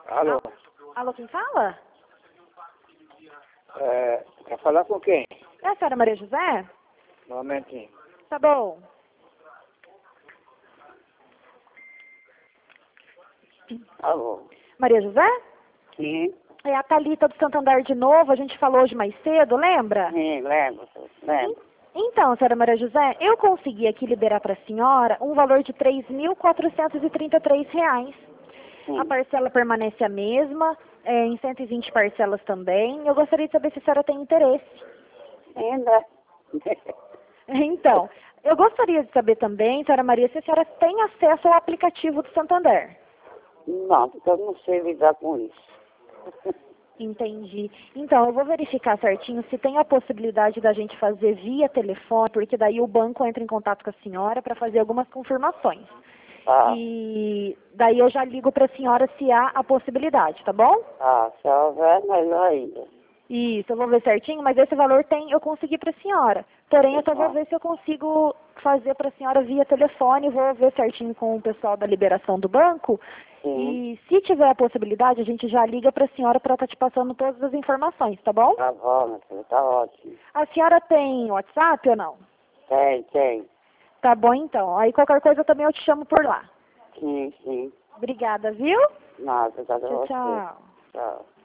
Alô? Alô, quem fala? Quer falar com quem? É a senhora Maria José? Um momentinho. Tá bom. Alô? Maria José? Sim, É a Thalita do Santander de novo, a gente falou hoje mais cedo, lembra? sim, lembro. Então, senhora Maria José, eu consegui aqui liberar para a senhora um valor de R$ 3.433. Sim. A parcela permanece a mesma, em 120 parcelas também. Eu gostaria de saber se a senhora tem interesse. Ainda? Então, eu gostaria de saber também, senhora Maria, se a senhora tem acesso ao aplicativo do Santander. Não, porque eu não sei lidar com isso. Entendi. Então, eu vou verificar certinho se tem a possibilidade da gente fazer via telefone, porque daí o banco entra em contato com a senhora para fazer algumas confirmações. Ah, E daí eu já ligo para a senhora se há a possibilidade, tá bom? se houver, melhor ainda. Isso, eu vou ver certinho, mas esse valor eu consegui para a senhora. Porém, eu só vou Ah, ver se eu consigo fazer para a senhora via telefone, vou ver certinho com o pessoal da liberação do banco. sim, E se tiver a possibilidade, a gente já liga para a senhora para estar te passando todas as informações, tá bom? tá bom, meu filho, tá ótimo. A senhora tem WhatsApp ou não? Tem. Tá bom então. Aí qualquer coisa também eu te chamo por lá. Sim. Obrigada, viu? Nada, obrigada a Tchau, você. tchau. Tchau.